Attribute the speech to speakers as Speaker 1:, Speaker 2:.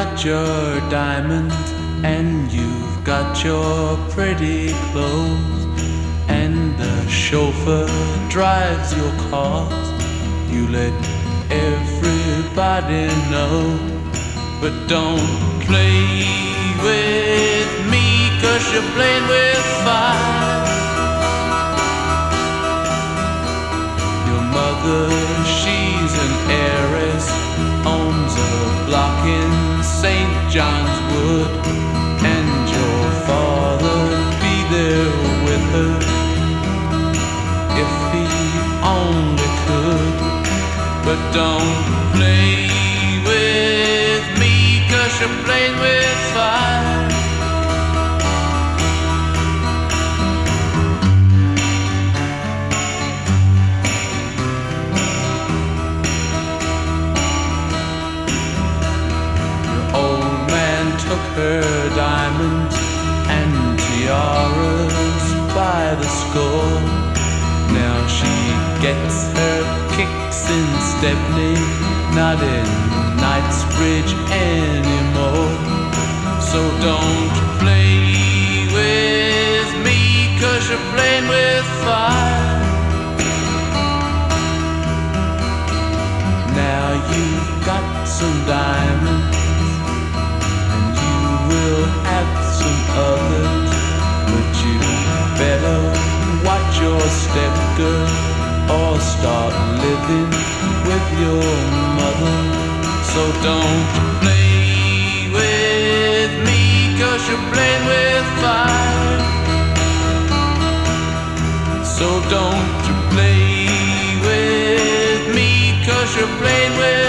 Speaker 1: got your diamonds and you've got your pretty clothes, and the chauffeur drives your cars. You let everybody know, but don't play with me, 'cause you're playing with fire. Your mother, she's an heiress, owns a block in St. John's Wood, and your father'd be there with her if he only could. But don't play with me, 'cause you're playing with fire. Took her diamonds and tiaras by the score. Now she gets her kicks in Stepney, not in Knightsbridge anymore. So don't play with me, 'cause you're playing with fire. Now you've got some diamonds, we'll have some others, but you better watch your step, girl, or start living with your mother. So don't play with me, 'cause you're playing with fire. So don't play with me, 'cause you're playing with